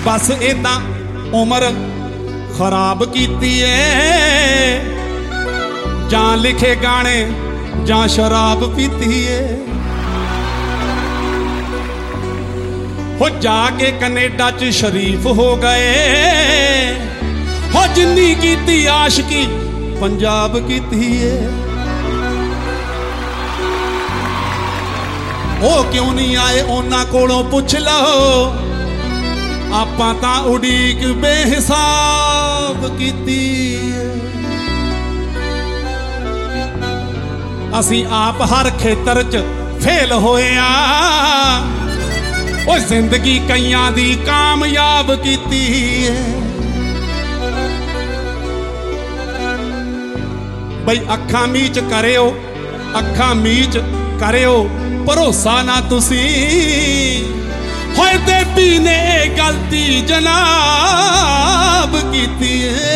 बस इदा उम्र खराब कीती है, जां लिखे गाने जां शराब पीती है। हो जाके कनेडा च शरीफ हो गए, हो जिन्नी कीती आशिकी पंजाब कीती है। ओ क्यों नहीं आए उन्हां कोलों पुछ लो, आपां तां उड़ीक बेहिसाब कीती है। असीं आप हर खेतर च फेल होए आ, ओ जिंदगी कईयां दी कामयाब कीती है। बई अखां मीच करियो, अखां मीच करियो भरोसा ना तुसी, होए देवी ने गलती जनाब कीती है।